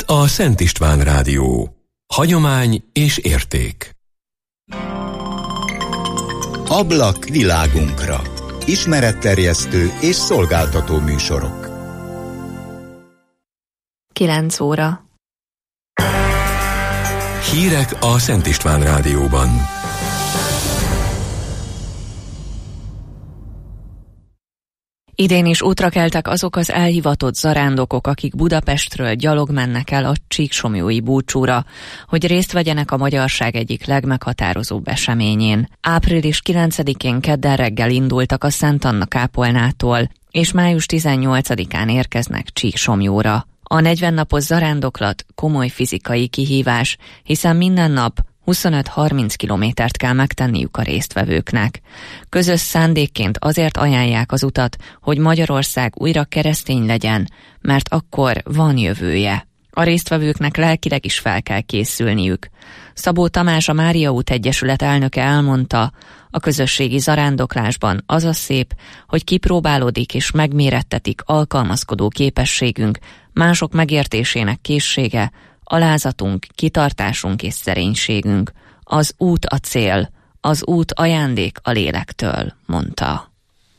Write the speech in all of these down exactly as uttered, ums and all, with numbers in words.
a Szent István Rádió. Hagyomány és érték. Ablak világunkra. Ismeretterjesztő és szolgáltató műsorok. kilenc óra. Hírek a Szent István Rádióban. Idén is útra keltek azok az elhivatott zarándokok, akik Budapestről gyalog mennek el a csíksomlyói búcsúra, hogy részt vegyenek a magyarság egyik legmeghatározóbb eseményén. április kilencedikén kedden reggel indultak a Szent Anna kápolnától, és május tizennyolcadikán érkeznek Csíksomlyóra. A negyven napos zarándoklat komoly fizikai kihívás, hiszen minden nap huszonöt-harminc kilométert kell megtenniük a résztvevőknek. Közös szándékként azért ajánlják az utat, hogy Magyarország újra keresztény legyen, mert akkor van jövője. A résztvevőknek lelkileg is fel kell készülniük. Szabó Tamás, a Mária út Egyesület elnöke elmondta, a közösségi zarándoklásban az a szép, hogy kipróbálódik és megmérettetik alkalmazkodó képességünk, mások megértésének készsége, alázatunk, kitartásunk és szerénységünk. Az út a cél, az út ajándék a lélektől, mondta.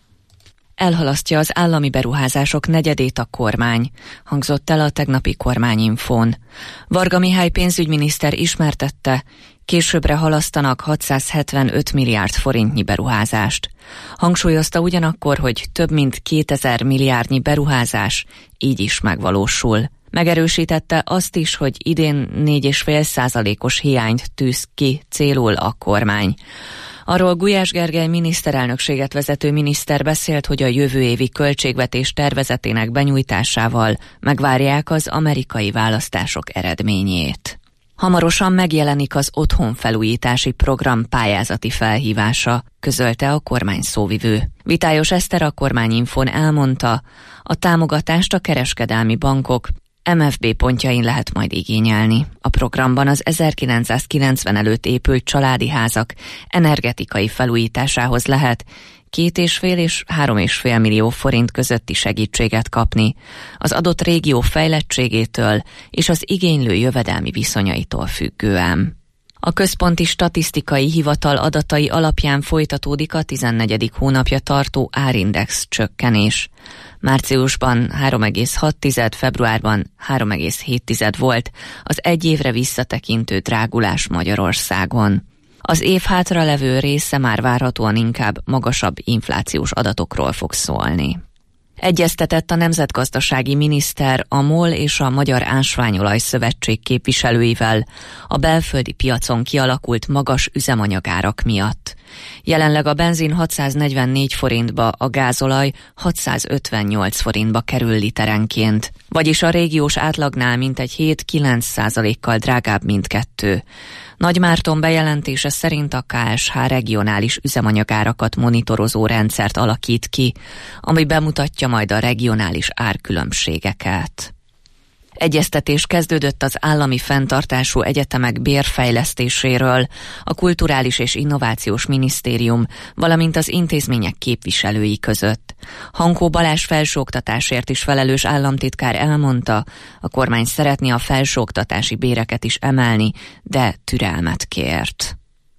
Elhalasztja az állami beruházások negyedét a kormány, hangzott el a tegnapi kormányinfón. Varga Mihály pénzügyminiszter ismertette, későbbre halasztanak hatszázhetvenöt milliárd forintnyi beruházást. Hangsúlyozta ugyanakkor, hogy több mint kétezer milliárdnyi beruházás így is megvalósul. Megerősítette azt is, hogy idén négy egész öt százalékos hiányt tűz ki célul a kormány. Arról Gulyás Gergely miniszterelnökséget vezető miniszter beszélt, hogy a jövő évi költségvetés tervezetének benyújtásával megvárják az amerikai választások eredményét. Hamarosan megjelenik az otthonfelújítási program pályázati felhívása, közölte a kormány szóvivő. Vitályos Eszter a kormányinfón elmondta, a támogatást a kereskedelmi bankok em ef bé pontjain lehet majd igényelni. A programban az ezerkilencszázkilencven előtt épült családi házak energetikai felújításához lehet két és fél és három és fél millió forint közötti segítséget kapni, az adott régió fejlettségétől és az igénylő jövedelmi viszonyaitól függően. A Központi Statisztikai Hivatal adatai alapján folytatódik a tizennegyedik hónapja tartó árindex csökkenés. Márciusban három egész hat, februárban három egész hét volt az egy évre visszatekintő drágulás Magyarországon. Az év hátralevő része már várhatóan inkább magasabb inflációs adatokról fog szólni. Egyeztetett a nemzetgazdasági miniszter a MOL és a Magyar Ásványolaj Szövetség képviselőivel a belföldi piacon kialakult magas üzemanyagárak miatt. Jelenleg a benzin hatszáznegyvennégy forintba, a gázolaj hatszázötvennyolc forintba kerül literenként, vagyis a régiós átlagnál mintegy hét-kilenc százalékkal drágább mindkettő. Nagymárton bejelentése szerint a ká es há regionális üzemanyagárakat monitorozó rendszert alakít ki, ami bemutatja majd a regionális árkülönbségeket. Egyeztetés kezdődött az állami fenntartású egyetemek bérfejlesztéséről, a Kulturális és Innovációs Minisztérium, valamint az intézmények képviselői között. Hankó Balázs felsőoktatásért is felelős államtitkár elmondta, a kormány szeretné a felsőoktatási béreket is emelni, de türelmet kért.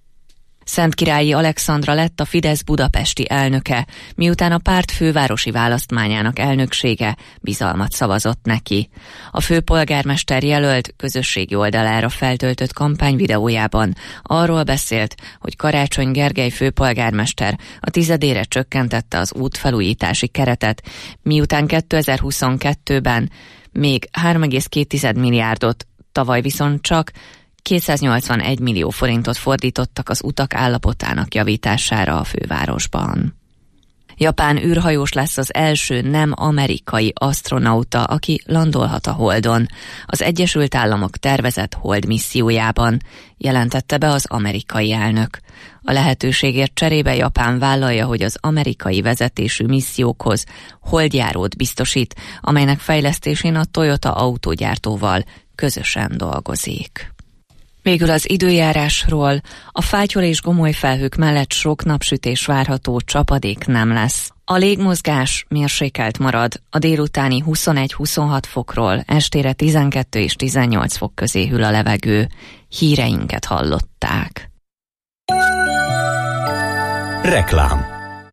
Szentkirályi Alexandra lett a Fidesz budapesti elnöke, miután a párt fővárosi választmányának elnöksége bizalmat szavazott neki. A főpolgármester jelölt közösségi oldalára feltöltött kampányvideójában arról beszélt, hogy Karácsony Gergely főpolgármester a tizedére csökkentette az útfelújítási keretet, miután kétezer-huszonkettőben még három egész két milliárdot, tavaly viszont csak kétszáznyolcvanegy millió forintot fordítottak az utak állapotának javítására a fővárosban. Japán űrhajós lesz az első nem amerikai asztronauta, aki landolhat a Holdon, az Egyesült Államok tervezett Hold missziójában, jelentette be az amerikai elnök. A lehetőségért cserébe Japán vállalja, hogy az amerikai vezetésű missziókhoz holdjárót biztosít, amelynek fejlesztésén a Toyota autógyártóval közösen dolgozik. Végül az időjárásról. A fátyol és gomoly felhők mellett sok napsütés várható, csapadék nem lesz. A légmozgás mérsékelt marad, a délutáni huszonegy-huszonhat fokról estére tizenkettő és tizennyolc fok közé hűl a levegő. Híreinket hallották. Reklám.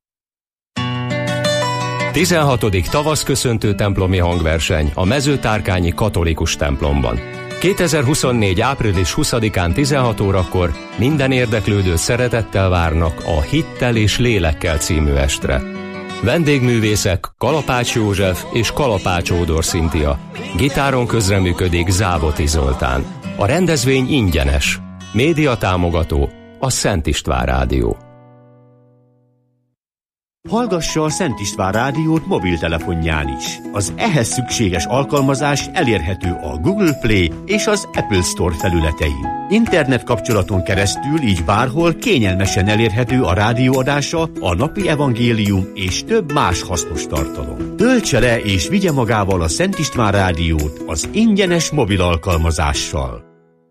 tizenhatodik tavaszköszöntő templomi hangverseny a Mezőtárkányi katolikus templomban. kétezer-huszonnégy. április huszadikán tizenhat órakor minden érdeklődőt szeretettel várnak a Hittel és Lélekkel című estre. Vendégművészek Kalapács József és Kalapács Ódor Szintia. Gitáron közreműködik Závoti Zoltán. A rendezvény ingyenes. Média támogató a Szent István Rádió. Hallgassa a Szent István Rádiót mobiltelefonján is. Az ehhez szükséges alkalmazás elérhető a Google Play és az Apple Store felületein. Internet kapcsolaton keresztül így bárhol kényelmesen elérhető a rádióadása, a napi evangélium és több más hasznos tartalom. Töltse le és vigye magával a Szent István Rádiót az ingyenes mobil alkalmazással.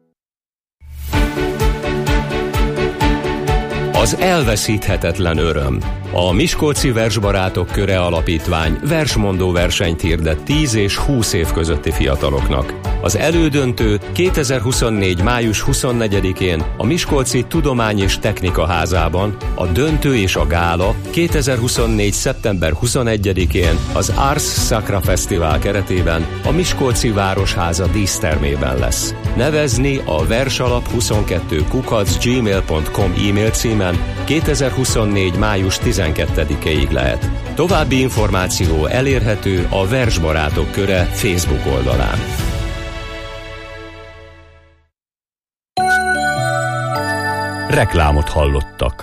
Az elveszíthetetlen öröm. A Miskolci Versbarátok Köre Alapítvány versmondó versenyt hirdet tíz és húsz év közötti fiataloknak. Az elődöntő kétezer-huszonnégy. május huszonnegyedikén a Miskolci Tudomány és Technika Házában, a döntő és a gála kétezer-huszonnégy. szeptember huszonegyedikén az Ars Sacra Fesztivál keretében a Miskolci Városháza dísztermében lesz. Nevezni a versalap huszonkettő kukac gmail pont com e-mail címen kétezer-huszonnégy. május tizenkettedikéig lehet. További információ elérhető a Versbarátok Köre Facebook oldalán. Reklámot hallottak.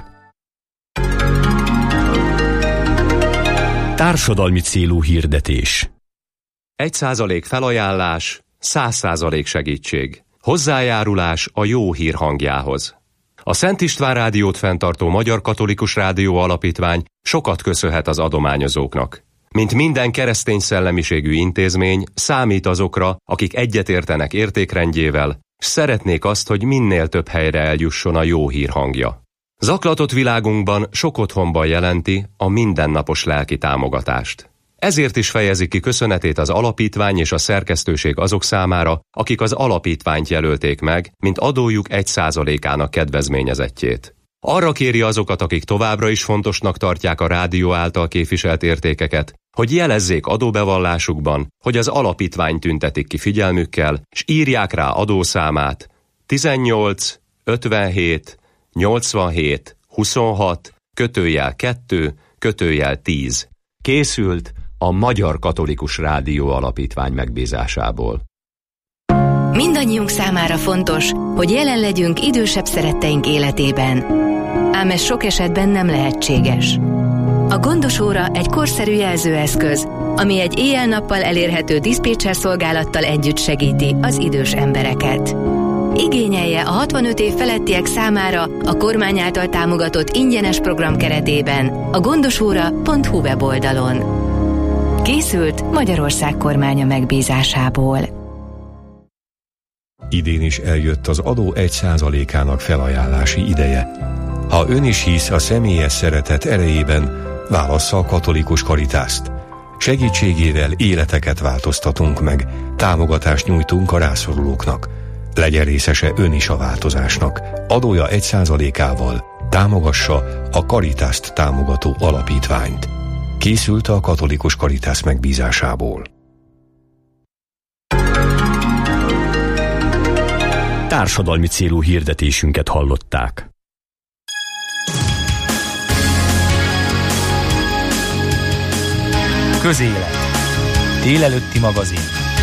Társadalmi célú hirdetés. Egy százalék felajánlás, száz százalék segítség. Hozzájárulás a jó hír hangjához. A Szent István Rádiót fenntartó Magyar Katolikus Rádió Alapítvány sokat köszönhet az adományozóknak. Mint minden keresztény szellemiségű intézmény, számít azokra, akik egyetértenek értékrendjével, s szeretnék azt, hogy minél több helyre eljusson a jó hír hangja. Zaklatott világunkban sok otthonban jelenti a mindennapos lelki támogatást. Ezért is fejezi ki köszönetét az alapítvány és a szerkesztőség azok számára, akik az alapítványt jelölték meg, mint adójuk egy százalékának kedvezményezettjét. Arra kéri azokat, akik továbbra is fontosnak tartják a rádió által képviselt értékeket, hogy jelezzék adóbevallásukban, hogy az alapítvány tüntetik ki figyelmükkel, s írják rá adószámát tizennyolc ötvenhét nyolcvanhét huszonhat kötőjel kettő kötőjel tíz. Készült a Magyar Katolikus Rádió Alapítvány megbízásából. Mindannyiunk számára fontos, hogy jelen legyünk idősebb szeretteink életében. Ám ez sok esetben nem lehetséges. A gondos óra egy korszerű jelzőeszköz, ami egy éjjel-nappal elérhető diszpécser szolgálattal együtt segíti az idős embereket. Igényelje a hatvanöt év felettiek számára a kormány által támogatott ingyenes program keretében a gondosóra pont hu weboldalon. Készült Magyarország kormánya megbízásából. Idén is eljött az adó egy százalékának felajánlási ideje. Ha ön is hisz a személyes szeretet erejében, válassza a Katolikus Karitást. Segítségével életeket változtatunk meg, támogatást nyújtunk a rászorulóknak. Legyen részese ön is a változásnak. Adója egy százalékával támogassa a Karitást támogató alapítványt. Készült a Katolikus Karitász megbízásából. Társadalmi célú hirdetésünket hallották. Közélet. Délelőtti magazin.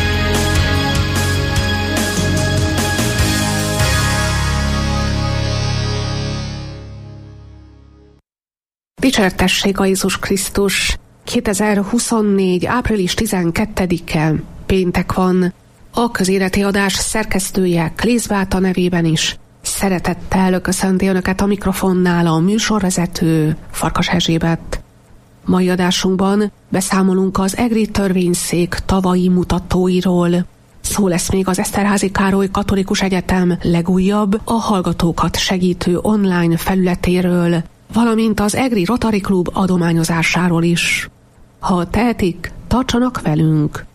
Dicsértessék a Jézus Krisztus! kétezer-huszonnégy. április tizenkettedike péntek van. A közéleti adás szerkesztője Klész Beáta nevében is szeretettel köszönti Önöket a mikrofonnál a műsorvezető Farkas Erzsébet. Mai adásunkban beszámolunk az egri törvényszék tavalyi mutatóiról. Szó lesz még az Eszterházy Károly Katolikus Egyetem legújabb, a hallgatókat segítő online felületéről, valamint az Egri Rotary Klub adományozásáról is. Ha tehetik, tartsanak velünk!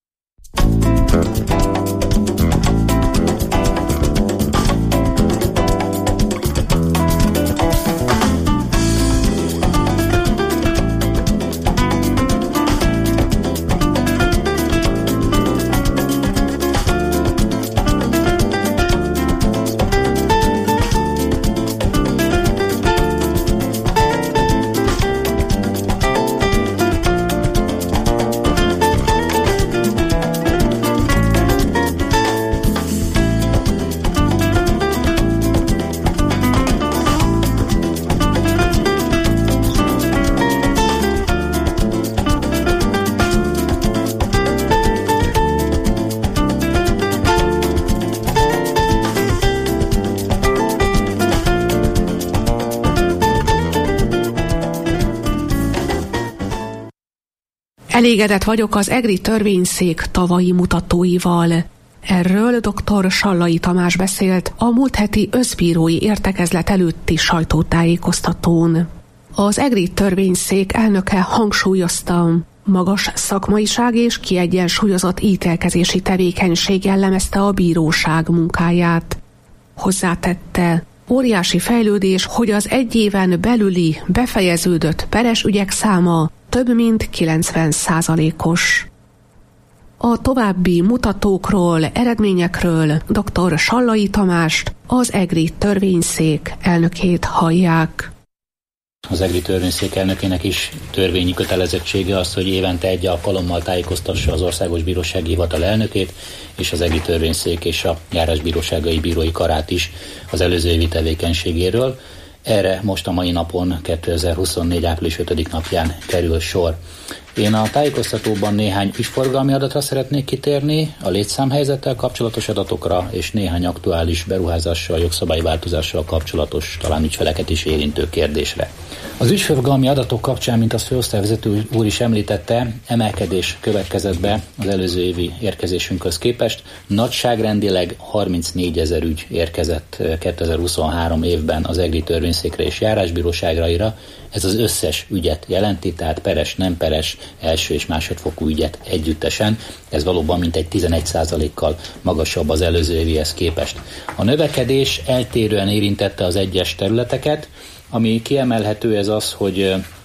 Elégedett vagyok az egri törvényszék tavalyi mutatóival. Erről dr. Sallai Tamás beszélt a múlt heti összbírói értekezlet előtti sajtótájékoztatón. Az egri törvényszék elnöke hangsúlyozta, magas szakmaiság és kiegyensúlyozott ítélkezési tevékenység jellemezte a bíróság munkáját. Hozzátette, óriási fejlődés, hogy az egy éven belüli befejeződött peres ügyek száma több mint kilencven százalékos. A további mutatókról, eredményekről dr. Sallai Tamást, az egri törvényszék elnökét hallják. Az egri törvényszék elnökének is törvényi kötelezettsége az, hogy évente egy alkalommal tájékoztassa az Országos Bírósági Hivatal elnökét és az egri törvényszék és a járásbíróságai bírói karát is az előző évi tevékenységéről. Erre most a mai napon, kétezer-huszonnégy. április ötödike napján kerül sor. Én a tájékoztatóban néhány ügyforgalmi adatra szeretnék kitérni, a létszámhelyzettel kapcsolatos adatokra és néhány aktuális beruházással, jogszabályváltozással kapcsolatos, talán ügyfeleket is érintő kérdésre. Az ügyforgalmi adatok kapcsán, mint azt főosztályvezető úr is említette, emelkedés következett be az előző évi érkezésünkhöz képest. Nagyságrendileg harmincnégyezer ügy érkezett kétezer-huszonhárom évben az egri törvényszékre és járásbíróságaira. Ez az összes ügyet jelenti, tehát peres, nem peres, első és másodfokú ügyet együttesen. Ez valóban mintegy tizenegy százalékkal magasabb az előző évihez képest. A növekedés eltérően érintette az egyes területeket. Ami kiemelhető, ez az, hogy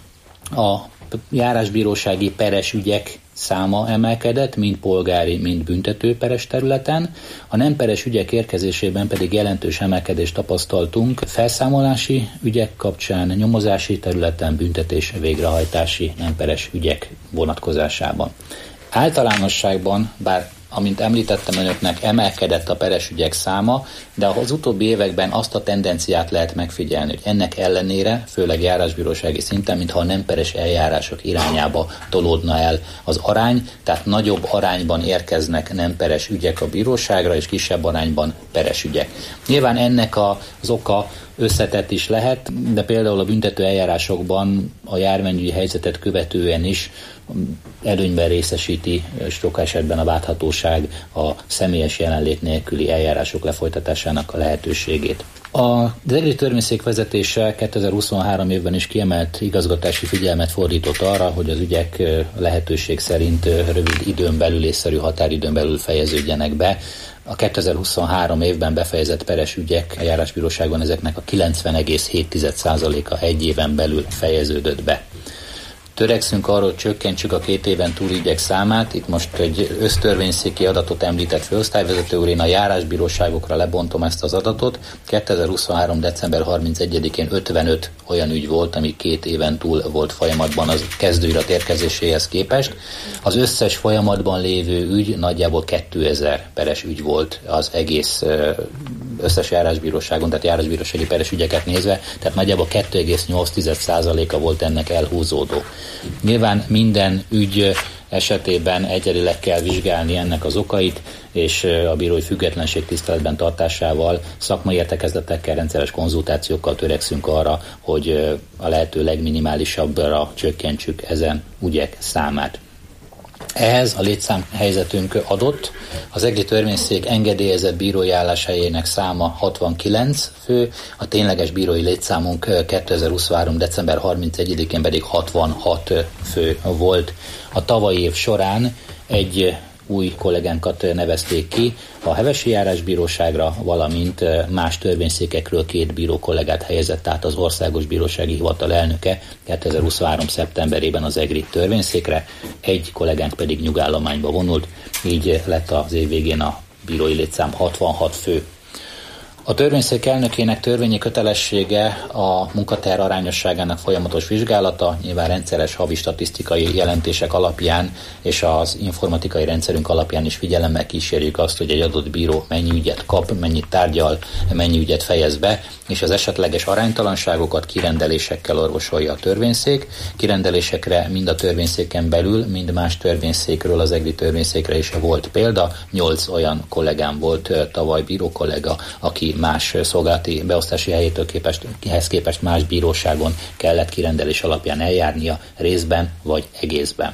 a járásbírósági peres ügyek száma emelkedett, mind polgári, mind büntető peres területen. A nem peres ügyek érkezésében pedig jelentős emelkedést tapasztaltunk felszámolási ügyek kapcsán, nyomozási területen, büntetés végrehajtási nem peres ügyek vonatkozásában. Általánosságban, bár amint említettem önöknek, emelkedett a peres ügyek száma, de az utóbbi években azt a tendenciát lehet megfigyelni, hogy ennek ellenére, főleg járásbírósági szinten, mintha a nem peres eljárások irányába tolódna el az arány, tehát nagyobb arányban érkeznek nem peres ügyek a bíróságra, és kisebb arányban peres ügyek. Nyilván ennek az oka összetett is lehet, de például a büntető eljárásokban a járványügyi helyzetet követően is előnyben részesíti sok esetben a láthatóság a személyes jelenlét nélküli eljárások lefolytatásának a lehetőségét. Az egri törvényszék vezetése kétezer-huszonhárom évben is kiemelt igazgatási figyelmet fordított arra, hogy az ügyek lehetőség szerint rövid időn belül, észszerű határidőn belül fejeződjenek be. A kétezer-huszonhárom évben befejezett peres ügyek a járásbíróságon ezeknek a kilencven egész hét százaléka egy éven belül fejeződött be. Törekszünk arra, hogy csökkentsük a két éven túli ügyek számát. Itt most egy össztörvényszéki adatot említett főosztályvezető úr, én a járásbíróságokra lebontom ezt az adatot. kétezer-huszonhárom. december harmincegyedikén ötvenöt olyan ügy volt, ami két éven túl volt folyamatban az kezdőirat érkezéséhez képest. Az összes folyamatban lévő ügy nagyjából kétezer peres ügy volt az egész összes járásbíróságon, tehát járásbírósági peres ügyeket nézve, tehát nagyjából két egész nyolc százaléka volt ennek elhúzódó. Nyilván minden ügy esetében egyedileg kell vizsgálni ennek az okait, és a bírói függetlenség tiszteletben tartásával, szakmai értekezletekkel, rendszeres konzultációkkal törekszünk arra, hogy a lehető legminimálisabbra csökkentsük ezen ügyek számát. Ehhez a létszámhelyzetünk adott. Az egri törvényszék engedélyezett bírói álláshelyének száma hatvankilenc fő, a tényleges bírói létszámunk kétezer-huszonhárom. december harmincegyedikén pedig hatvanhat fő volt. A tavalyi év során egy új kollégánkat nevezték ki a Hevesi Járásbíróságra, valamint más törvényszékekről két bíró kollégát helyezett át az Országos Bírósági Hivatal elnöke kétezer-huszonhárom. szeptemberében az egri törvényszékre, egy kollégánk pedig nyugállományba vonult, így lett az év végén a bírói létszám hatvanhat fő. A törvényszék elnökének törvényi kötelessége a munkateher arányosságának folyamatos vizsgálata, nyilván rendszeres havi statisztikai jelentések alapján és az informatikai rendszerünk alapján is figyelemmel kísérjük azt, hogy egy adott bíró mennyi ügyet kap, mennyit tárgyal, mennyi ügyet fejez be, és az esetleges aránytalanságokat kirendelésekkel orvosolja a törvényszék. Kirendelésekre mind a törvényszéken belül, mind más törvényszékről az egri törvényszékre is volt példa. Nyolc olyan kollégám volt tavaly bíró kollega, aki más szolgálati beosztási helyétől képest, ehhez képest más bíróságon kellett kirendelés alapján eljárnia részben vagy egészben.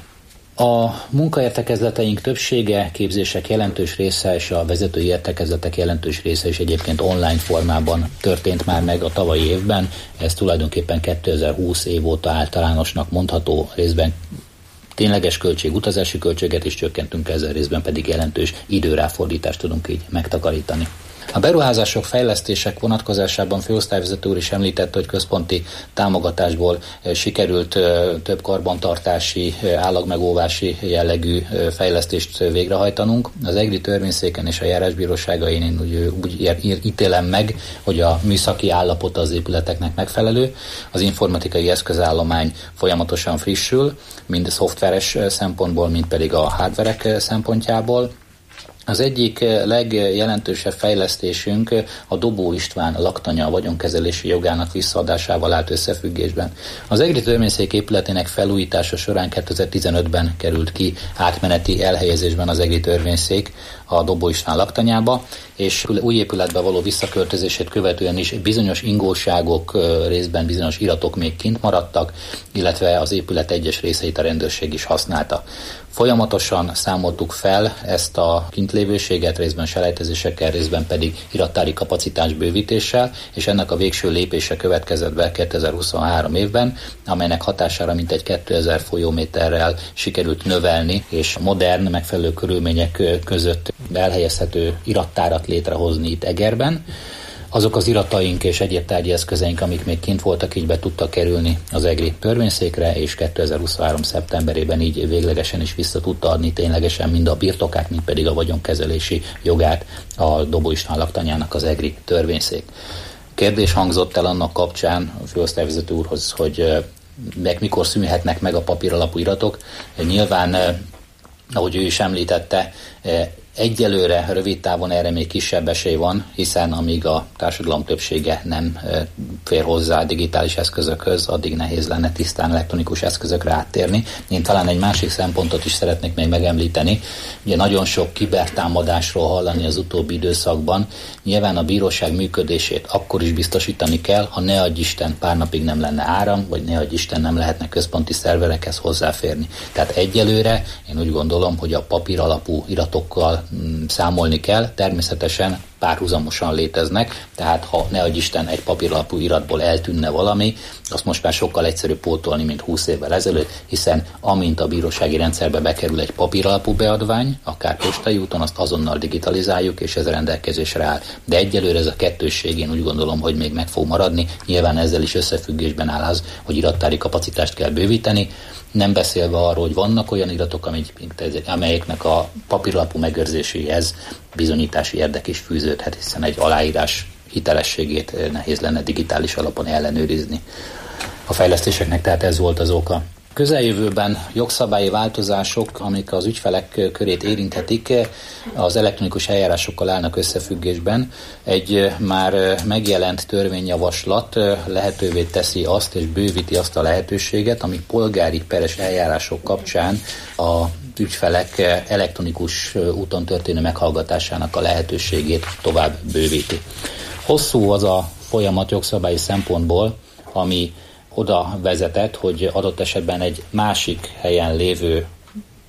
A munkaértekezleteink többsége, képzések jelentős része és a vezetői értekezletek jelentős része is egyébként online formában történt már meg a tavalyi évben. Ez tulajdonképpen kétezer-húsz év óta általánosnak mondható, részben tényleges költség, utazási költséget is csökkentünk, ezzel részben pedig jelentős időráfordítást tudunk így megtakarítani. A beruházások, fejlesztések vonatkozásában főosztályvezető úr is említette, hogy központi támogatásból sikerült több karbantartási, állagmegóvási jellegű fejlesztést végrehajtanunk. Az egri törvényszéken és a járásbíróságain én úgy, úgy ítélem meg, hogy a műszaki állapota az épületeknek megfelelő, az informatikai eszközállomány folyamatosan frissül, mind szoftveres szempontból, mind pedig a hardverek szempontjából. Az egyik legjelentősebb fejlesztésünk a Dobó István laktanya vagyonkezelési jogának visszaadásával állt összefüggésben. Az egri törvényszék épületének felújítása során kétezer-tizenötben került ki átmeneti elhelyezésben az egri törvényszék a Dobó István laktanyába, és új épületbe való visszaköltözését követően is bizonyos ingóságok, részben bizonyos iratok még kint maradtak, illetve az épület egyes részeit a rendőrség is használta. Folyamatosan számoltuk fel ezt a kintlévőséget, részben selejtezésekkel, részben pedig irattári kapacitás bővítéssel, és ennek a végső lépése következett be kétezer-huszonhárom évben, amelynek hatására mintegy kétezer folyóméterrel sikerült növelni, és modern, megfelelő körülmények között elhelyezhető irattárat létrehozni itt Egerben. Azok az irataink és egyéb tárgyi eszközeink, amik még kint voltak, így be tudtak kerülni az egri törvényszékre, és kétezer-huszonhárom. szeptemberében így véglegesen is vissza tudta adni ténylegesen mind a birtokát, mind pedig a vagyonkezelési jogát a Dobó István laktanyának az egri törvényszék. Kérdés hangzott el annak kapcsán a főosztályvezető úrhoz, hogy meg mikor szűnhetnek meg a papíralapú iratok. Nyilván, ahogy ő is említette, egyelőre, rövid távon erre még kisebb esély van, hiszen amíg a társadalom többsége nem fér hozzá a digitális eszközökhöz, addig nehéz lenne tisztán elektronikus eszközökre áttérni. Én talán egy másik szempontot is szeretnék még megemlíteni. Ugye nagyon sok kibertámadásról hallani az utóbbi időszakban. Nyilván a bíróság működését akkor is biztosítani kell, ha ne adj Isten pár napig nem lenne áram, vagy ne adj Isten nem lehetne központi szerverekhez hozzáférni. Tehát egyelőre én úgy gondolom, hogy a papír alapú iratokkal számolni kell, természetesen párhuzamosan léteznek, tehát ha ne adj Isten egy papíralapú iratból eltűnne valami, azt most már sokkal egyszerűbb pótolni, mint húsz évvel ezelőtt, hiszen amint a bírósági rendszerbe bekerül egy papíralapú beadvány, akár postai úton, azt azonnal digitalizáljuk, és ez rendelkezésre áll. De egyelőre ez a kettősség, én úgy gondolom, hogy még meg fog maradni, nyilván ezzel is összefüggésben áll az, hogy irattári kapacitást kell bővíteni, nem beszélve arról, hogy vannak olyan iratok, amelyeknek a papíralapú megőrzéséhez bizonyítási érdek is fűződhet, hiszen egy aláírás hitelességét nehéz lenne digitális alapon ellenőrizni. A fejlesztéseknek tehát ez volt az oka. Közeljövőben jogszabályi változások, amik az ügyfelek körét érinthetik, az elektronikus eljárásokkal állnak összefüggésben. Egy már megjelent törvényjavaslat lehetővé teszi azt, és bővíti azt a lehetőséget, ami polgári peres eljárások kapcsán a ügyfelek elektronikus úton történő meghallgatásának a lehetőségét tovább bővíti. Hosszú az a folyamat jogszabályi szempontból, ami oda vezetett, hogy adott esetben egy másik helyen lévő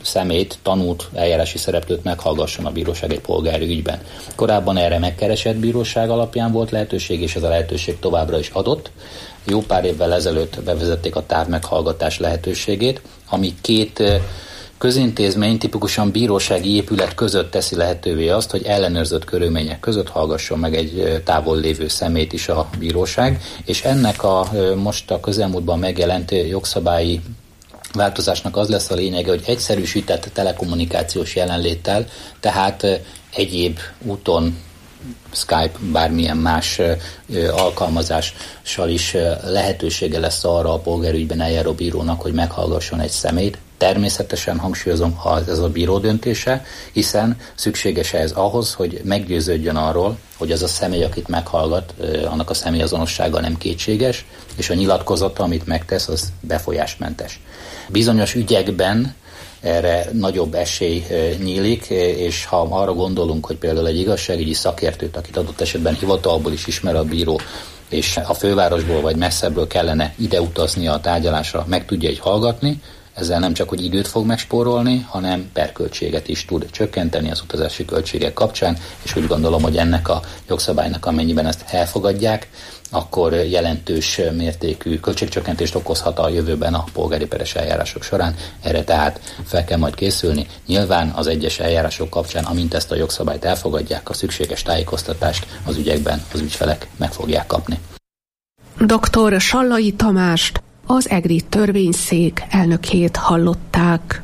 személyt, tanút, eljárási szereplőt meghallgasson a bíróság egy polgári ügyben. Korábban erre megkeresett bíróság alapján volt lehetőség, és ez a lehetőség továbbra is adott. Jó pár évvel ezelőtt bevezették a távmeghallgatás lehetőségét, ami két közintézmény, tipikusan bírósági épület között teszi lehetővé azt, hogy ellenőrzött körülmények között hallgasson meg egy távol lévő személyt is a bíróság, és ennek a most a közelmúltban megjelent jogszabályi változásnak az lesz a lényege, hogy egyszerűsített telekommunikációs jelenléttel, tehát egyéb úton, Skype, bármilyen más alkalmazással is lehetősége lesz arra a polgárügyben eljáró bírónak, hogy meghallgasson egy személyt. Természetesen hangsúlyozom, ha ez a bíró döntése, hiszen szükséges ez ahhoz, hogy meggyőződjön arról, hogy az a személy, akit meghallgat, annak a személyazonossága nem kétséges, és a nyilatkozata, amit megtesz, az befolyásmentes. Bizonyos ügyekben erre nagyobb esély nyílik, és ha arra gondolunk, hogy például egy igazságügyi szakértőt, akit adott esetben hivatalból is ismer a bíró, és a fővárosból vagy messzebbről kellene ide utaznia a tárgyalásra, meg tudja így hallgatni, ezzel nem csak, hogy időt fog megspórolni, hanem perköltséget is tud csökkenteni az utazási költségek kapcsán, és úgy gondolom, hogy ennek a jogszabálynak, amennyiben ezt elfogadják, akkor jelentős mértékű költségcsökkentést okozhat a jövőben a polgári peres eljárások során. Erre tehát fel kell majd készülni. Nyilván az egyes eljárások kapcsán, amint ezt a jogszabályt elfogadják, a szükséges tájékoztatást az ügyekben az ügyfelek meg fogják kapni. doktor Sallai Tamást, az EGRI törvényszék elnökét hallották.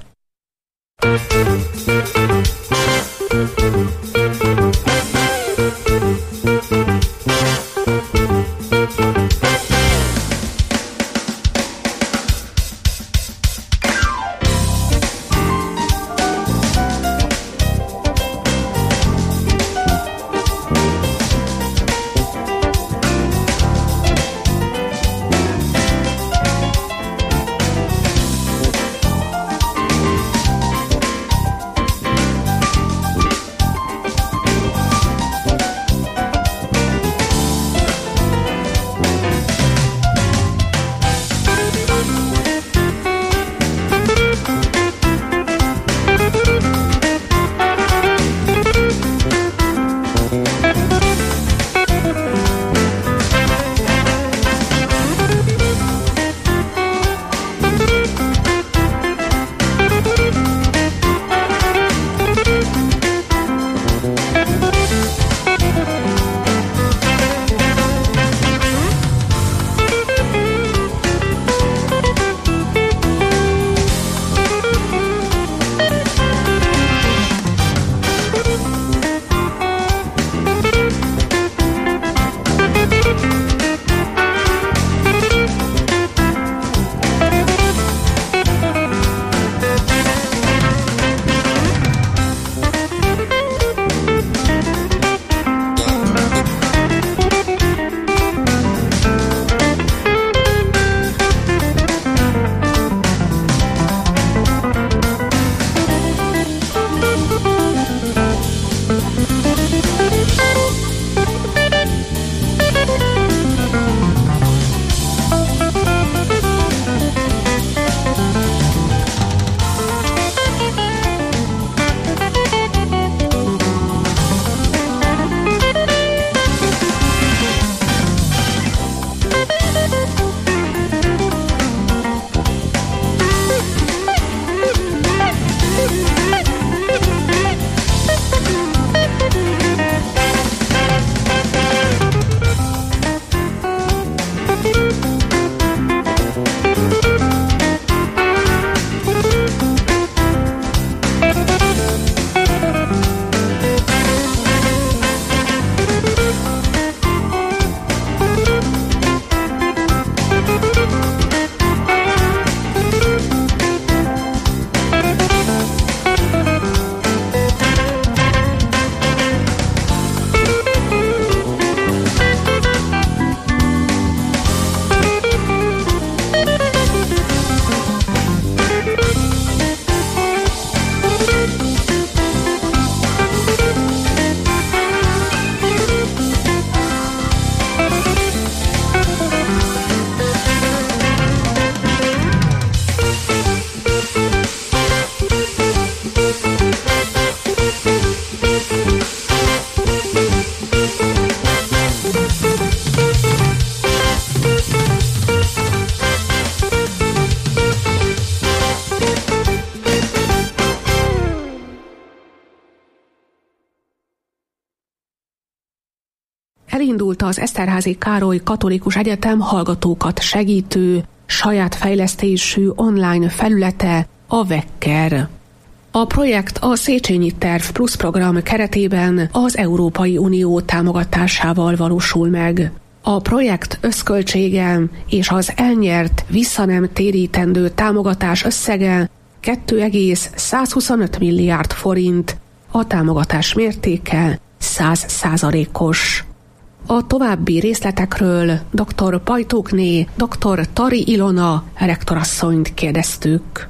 elindult az Eszterházy Károly Katolikus Egyetem hallgatókat segítő, saját fejlesztésű online felülete, a Vekker. A projekt a Széchenyi Terv Plusz program keretében az Európai Unió támogatásával valósul meg. A projekt összköltsége és az elnyert, vissza nem térítendő támogatás összege két egész százhuszonöt milliárd forint, a támogatás mértéke száz százalékos. A további részletekről dr. Pajtókné, dr. Tari Ilona rektorasszonyt kérdeztük.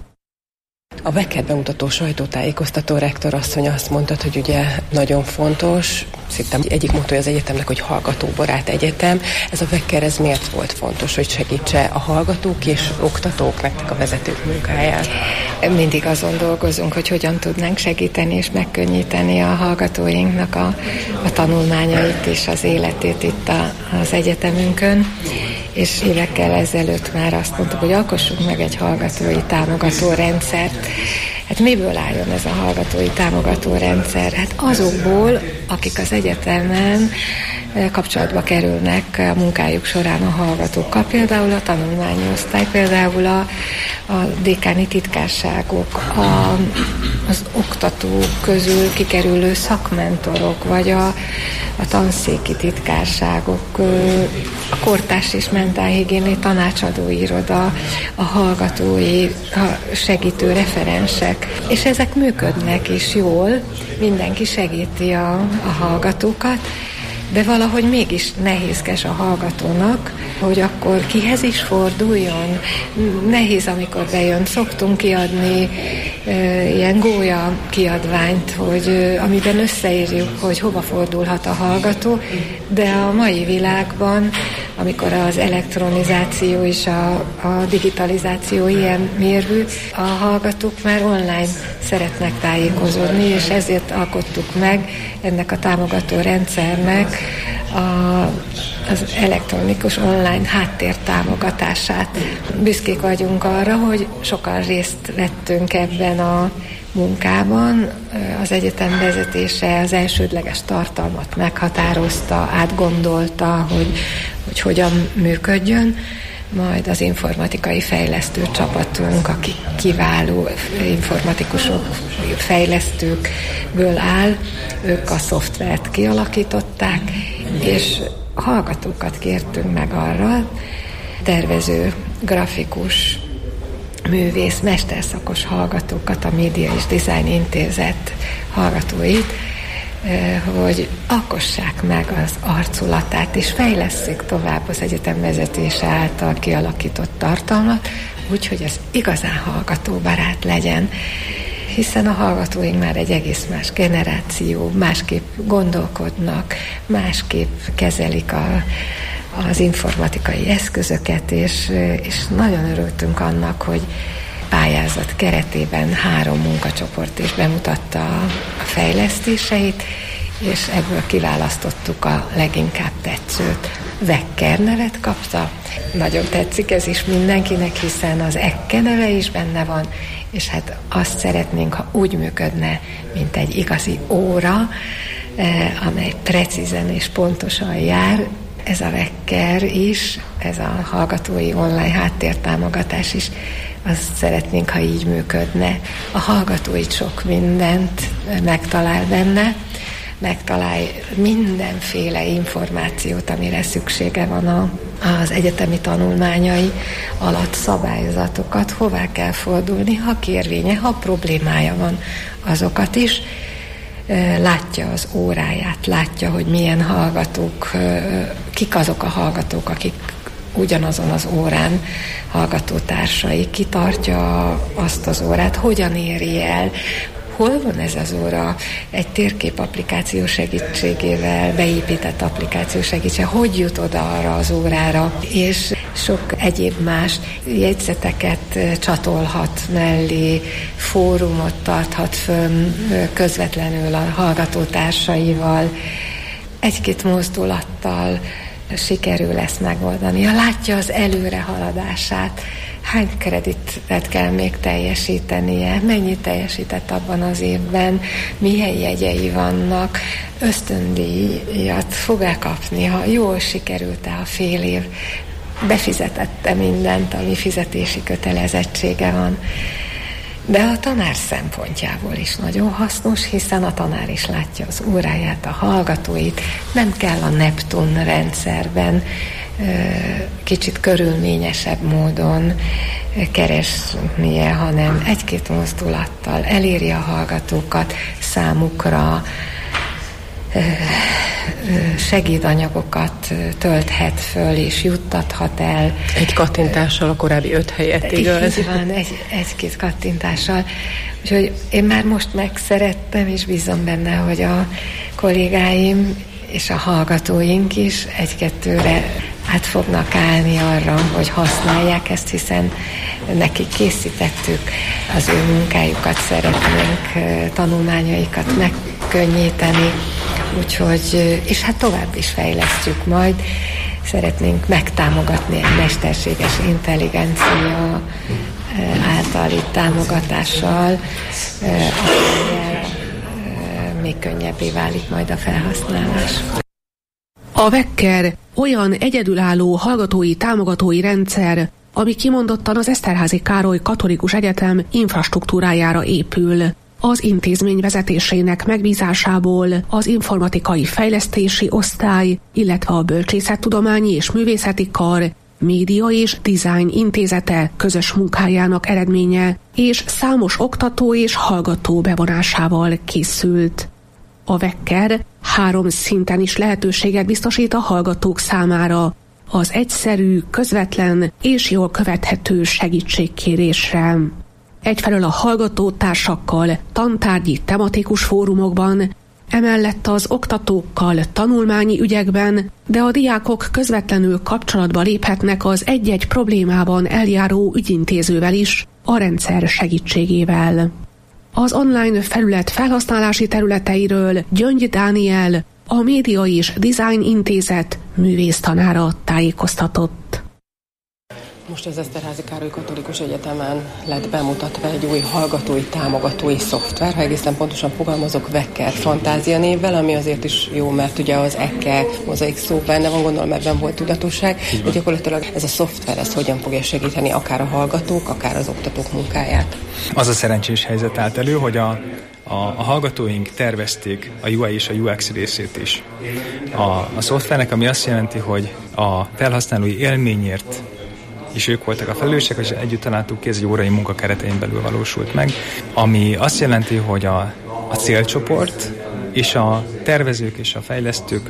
A Vekker bemutató sajtótájékoztató rektorasszony azt mondta, hogy ugye nagyon fontos, szinte egyik mottoja az egyetemnek, hogy hallgatóbarát egyetem. Ez a Vekker, ez miért volt fontos, hogy segítse a hallgatók és oktatók nektek a vezetők munkáját? Mindig azon dolgozunk, hogy hogyan tudnánk segíteni és megkönnyíteni a hallgatóinknak a, a tanulmányait és az életét itt a, az egyetemünkön. És évekkel ezelőtt már azt mondtuk, hogy alkossunk meg egy hallgatói támogató rendszert. Hát miből álljon ez a hallgatói támogató rendszer? Hát azokból, akik az egyetemen kapcsolatba kerülnek a munkájuk során a hallgatókkal, például a tanulmányi osztály, például a, a dékáni titkárságok, a, az oktatók közül kikerülő szakmentorok, vagy a, a tanszéki titkárságok, a kortárs és mentálhigiéni tanácsadói iroda, a hallgatói, a segítő referensek, és ezek működnek is jól, mindenki segíti a, a hallgatókat, de valahogy mégis nehézkes a hallgatónak, hogy akkor kihez is forduljon. Nehéz, amikor bejön. Szoktunk kiadni e, ilyen gólya kiadványt, hogy e, amiben összeírjuk, hogy hova fordulhat a hallgató, de a mai világban, amikor az elektronizáció és a, a digitalizáció ilyen mérvű, a hallgatók már online szeretnek tájékozódni, és ezért alkottuk meg ennek a támogató rendszernek a, az elektronikus online háttér támogatását. Büszkék vagyunk arra, hogy sokan részt vettünk ebben a munkában. Az egyetem vezetése az elsődleges tartalmat meghatározta, átgondolta, hogy, hogy hogyan működjön. Majd az informatikai fejlesztő csapatunk, akik kiváló informatikusok, fejlesztőkből áll, ők a szoftvert kialakították, és hallgatókat kértünk meg arra, tervező, grafikus, művész, mesterszakos hallgatókat, a Média és Design Intézet hallgatóit, hogy alkossák meg az arculatát, és fejlesszék tovább az egyetem vezetése által kialakított tartalmat, úgyhogy ez igazán hallgatóbarát legyen, hiszen a hallgatóink már egy egész más generáció, másképp gondolkodnak, másképp kezelik a, az informatikai eszközöket, és, és nagyon örültünk annak, hogy pályázat keretében három munkacsoport is bemutatta a fejlesztéseit, és ebből kiválasztottuk a leginkább tetszőt. Vekker nevet kapta. Nagyon tetszik ez is mindenkinek, hiszen az Ekke neve is benne van, és hát azt szeretnénk, ha úgy működne, mint egy igazi óra, eh, amely precízen és pontosan jár. Ez a Vekker is, ez a hallgatói online háttértámogatás is, azt szeretnénk, ha így működne. A hallgató így sok mindent megtalál benne, megtalál mindenféle információt, amire szüksége van a, az egyetemi tanulmányai alatt, szabályzatokat, hová kell fordulni, ha kérvénye, ha problémája van, azokat is. Látja az óráját, látja, hogy milyen hallgatók, kik azok a hallgatók, akik ugyanazon az órán hallgatótársai, ki tartja azt az órát, hogyan éri el, hol van ez az óra, egy térkép applikáció segítségével, beépített applikáció segítségével, hogy jut oda arra az órára, és sok egyéb más jegyzeteket csatolhat mellé, fórumot tarthat fönn közvetlenül a hallgatótársaival, egy-két mozdulattal sikerül ezt megoldani. Ha látja az előrehaladását, hány kreditet kell még teljesítenie, mennyit teljesített abban az évben, milyen jegyei vannak, ösztöndíjat fog-e kapni, ha jól sikerült-e a fél év, befizetette mindent, ami fizetési kötelezettsége van. De a tanár szempontjából is nagyon hasznos, hiszen a tanár is látja az óráját, a hallgatóit, nem kell a Neptun rendszerben kicsit körülményesebb módon keresnie, hanem egy-két mozdulattal eléri a hallgatókat, számukra segédanyagokat tölthet föl és juttathat el. Egy kattintással a korábbi öt helyet, igaz? Így van, egy, egy-két kattintással. Úgyhogy én már most megszerettem, és bízom benne, hogy a kollégáim és a hallgatóink is egy-kettőre át fognak állni arra, hogy használják ezt, hiszen nekik készítettük az ő munkájukat, szeretnénk tanulmányaikat megkönnyíteni, úgyhogy, és hát tovább is fejlesztjük majd, szeretnénk megtámogatni egy mesterséges intelligencia általi támogatással, amelyel még könnyebbé válik majd a felhasználás. A Vekker olyan egyedülálló hallgatói támogatói rendszer, ami kimondottan az Eszterházy Károly Katolikus Egyetem infrastruktúrájára épül. Az intézmény vezetésének megbízásából az informatikai fejlesztési osztály, illetve a bölcsészettudományi és művészeti kar, média és design intézete közös munkájának eredménye, és számos oktató és hallgató bevonásával készült. A Vekker három szinten is lehetőséget biztosít a hallgatók számára az egyszerű, közvetlen és jól követhető segítségkérésre. Egyfelől a hallgatótársakkal tantárgyi tematikus fórumokban, emellett az oktatókkal tanulmányi ügyekben, de a diákok közvetlenül kapcsolatba léphetnek az egy-egy problémában eljáró ügyintézővel is a rendszer segítségével. Az online felület felhasználási területeiről Gyöngy Dániel, a Média és Design Intézet művésztanára tájékoztatott. Most az Eszterházy Károly Katolikus Egyetemen lett bemutatva egy új hallgatói támogatói szoftver, ha egészen pontosan fogalmazok, Vekker Fantázia névvel, ami azért is jó, mert ugye az Eke mozaik szó benne van, gondolom ebben volt tudatosság, de gyakorlatilag ez a szoftver, ez hogyan fogja segíteni akár a hallgatók, akár az oktatók munkáját. Az a szerencsés helyzet állt elő, hogy a A, a hallgatóink tervezték a u i és a u iksz részét is. A, a szoftvernek, ami azt jelenti, hogy a felhasználói élményért és ők voltak a felelősek, és együtt találtuk ki, ez egy órai munka keretein belül valósult meg, ami azt jelenti, hogy a, a célcsoport és a tervezők és a fejlesztők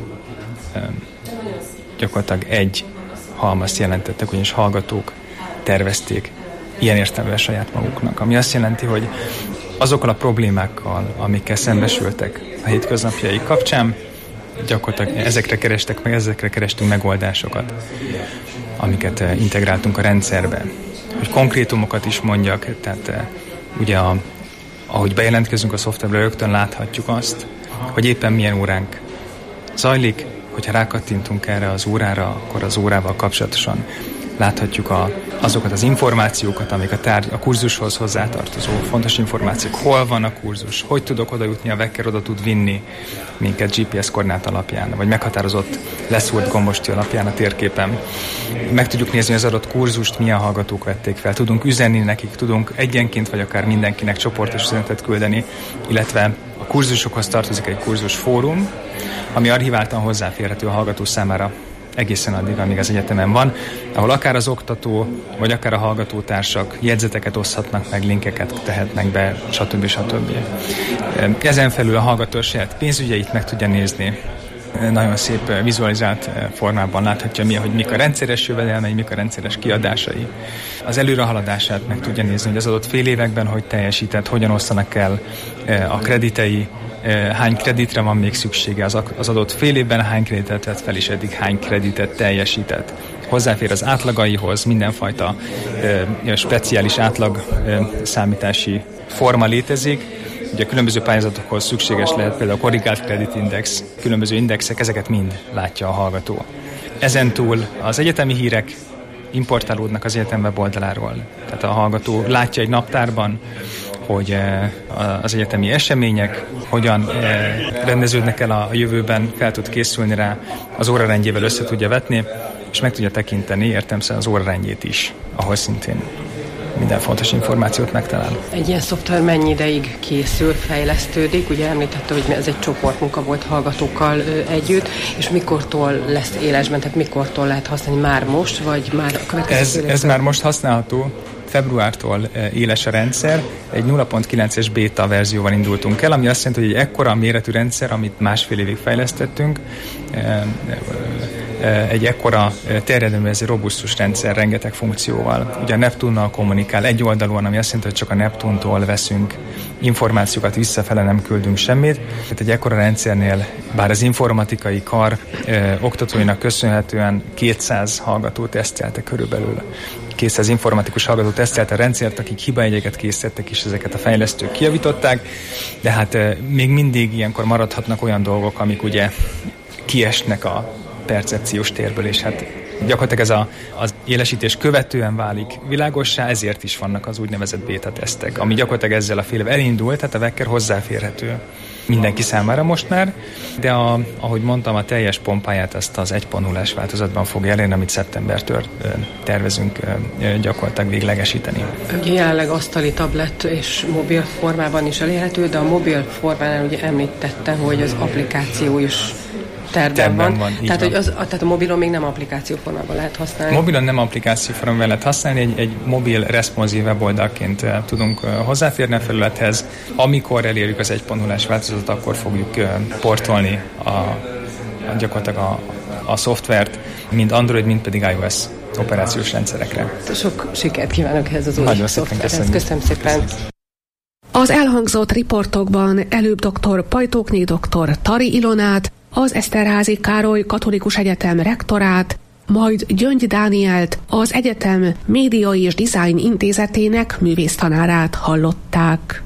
gyakorlatilag egy halmazt jelentettek, ugyanis hallgatók tervezték ilyen értelemben saját maguknak, ami azt jelenti, hogy azokkal a problémákkal, amikkel szembesültek a hétköznapjaik kapcsán, gyakorlatilag ezekre kerestek meg, ezekre kerestünk megoldásokat, amiket integráltunk a rendszerbe. Hogy konkrétumokat is mondjak, tehát ugye a, ahogy bejelentkezünk a szoftverbe, rögtön láthatjuk azt, hogy éppen milyen óránk zajlik, hogyha rákattintunk erre az órára, akkor az órával kapcsolatosan láthatjuk a, azokat az információkat, amik a, tárgy, a kurzushoz hozzátartozó fontos információk. Hol van a kurzus, hogy tudok oda jutni, a Vekker oda tud vinni minket gé pé es koordinát alapján, vagy meghatározott leszúrt gombosti alapján a térképen. Meg tudjuk nézni az adott kurzust, milyen hallgatók vették fel. Tudunk üzenni nekik, tudunk egyenként, vagy akár mindenkinek csoportos üzenetet küldeni, illetve a kurzusokhoz tartozik egy kurzus fórum, ami archiváltan hozzáférhető a hallgató számára egészen addig, amíg az egyetemen van, ahol akár az oktató, vagy akár a hallgatótársak jegyzeteket oszthatnak meg, linkeket tehetnek be, stb. stb. Ezen felül a hallgató saját pénzügyeit meg tudja nézni, nagyon szép vizualizált formában láthatja, mi, hogy mik a rendszeres jövedelmei, mik a rendszeres kiadásai. Az előrehaladását meg tudja nézni, hogy az adott fél években hogy teljesített, hogyan osztanak el a kreditei, hány kreditre van még szüksége, az adott fél évben hány kreditet vett fel, és eddig hány kreditet teljesített. Hozzáfér az átlagaihoz, mindenfajta ö, speciális átlag ö, számítási forma létezik. Ugye a különböző pályázatokhoz szükséges lehet például a korrigált kreditindex, különböző indexek, ezeket mind látja a hallgató. Ezen túl az egyetemi hírek importálódnak az egyetem weboldaláról. Tehát a hallgató látja egy naptárban, hogy az egyetemi események hogyan rendeződnek el a jövőben, fel tud készülni rá, az órarendjével össze tudja vetni, és meg tudja tekinteni értelemszerűen az órarendjét is, ahol szintén minden fontos információt megtalál. Egy ilyen szoftver mennyi ideig készül, fejlesztődik? Ugye említette, hogy ez egy csoportmunka volt hallgatókkal együtt, és mikortól lesz élesben, tehát mikortól lehet használni, már most, vagy már a következő Ez, ez már most használható. Februártól éles a rendszer, egy nulla pont kilences béta verzióval indultunk el, ami azt jelenti, hogy egy ekkora méretű rendszer, amit másfél évig fejlesztettünk, egy ekkora terjedő, ez egy robusztus rendszer, rengeteg funkcióval. Ugye a Neptunnal kommunikál egy oldalon, ami azt jelenti, hogy csak a Neptuntól veszünk információkat, visszafele nem küldünk semmit. Tehát egy ekkora rendszernél, bár az informatikai kar ö, oktatóinak köszönhetően kétszáz hallgató tesztelte körülbelül. kétszáz informatikus hallgató tesztelte a rendszert, akik hibajegyeket készítettek, és ezeket a fejlesztők kijavították, de hát ö, még mindig ilyenkor maradhatnak olyan dolgok, amik ugye kiesnek a percepciós térből, és hát gyakorlatilag ez a, az élesítés követően válik világossá, ezért is vannak az úgynevezett béta tesztek, ami gyakorlatilag ezzel a fél év elindult, tehát a Wecker hozzáférhető mindenki számára most már, de a, ahogy mondtam, a teljes pompáját ezt az egy pont nullás változatban fog elérni, amit szeptembertől tervezünk gyakorlatilag véglegesíteni. Ugye jelenleg asztali, tablet és mobil formában is elérhető, de a mobil formánál ugye említette, hogy az applikáció is terben van. van tehát, van. Hogy az, a, tehát a mobilon még nem applikáció formában lehet használni. Mobilon nem applikáció formában lehet használni, egy, egy mobil responsív weboldalként uh, tudunk uh, hozzáférni a felülethez. Amikor elérjük az egy pont nullás változatot, akkor fogjuk uh, portolni a, a, gyakorlatilag a, a szoftvert, mind Android, mind pedig iOS operációs rendszerekre. Sok sikert kívánok ehhez az új szoftverhez. Köszönöm szépen. Az elhangzott riportokban előbb dr. Pajtókné doktor Tari Ilonát, az Eszterházy Károly Katolikus Egyetem rektorát, majd Gyöngy Dánielt, az egyetem Média és Design Intézetének művésztanárát hallották.